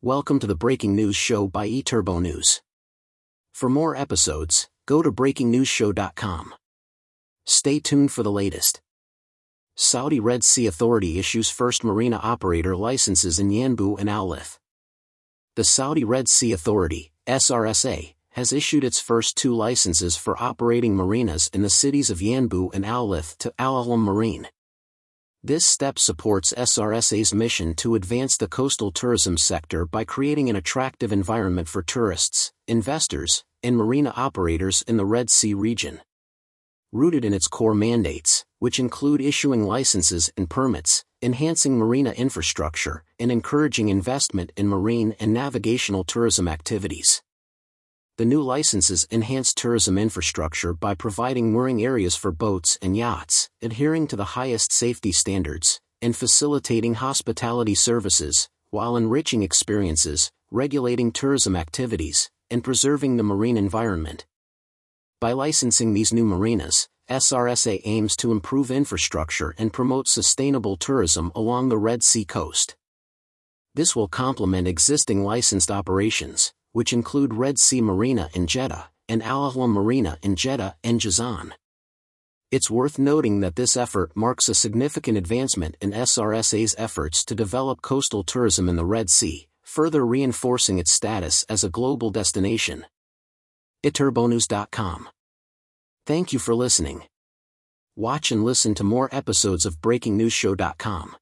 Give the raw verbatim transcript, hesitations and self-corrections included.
Welcome to the Breaking News Show by eTurbo News. For more episodes, go to breaking news show dot com. Stay tuned for the latest. Saudi Red Sea Authority issues first marina operator licenses in Yanbu and Al-Lith. The Saudi Red Sea Authority, S R S A, has issued its first two licenses for operating marinas in the cities of Yanbu and Al-Lith to Al Ahlam Marine. This step supports S R S A's mission to advance the coastal tourism sector by creating an attractive environment for tourists, investors, and marina operators in the Red Sea region. Rooted in its core mandates, which include issuing licenses and permits, enhancing marina infrastructure, and encouraging investment in marine and navigational tourism activities. The new licenses enhance tourism infrastructure by providing mooring areas for boats and yachts, adhering to the highest safety standards, and facilitating hospitality services, while enriching experiences, regulating tourism activities, and preserving the marine environment. By licensing these new marinas, S R S A aims to improve infrastructure and promote sustainable tourism along the Red Sea coast. This will complement existing licensed operations, which include Red Sea Marina in Jeddah, and Al Ahlam Marina in Jeddah and Jazan. It's worth noting that this effort marks a significant advancement in S R S A's efforts to develop coastal tourism in the Red Sea, further reinforcing its status as a global destination. e turbo news dot com. Thank you for listening. Watch and listen to more episodes of breaking news show dot com.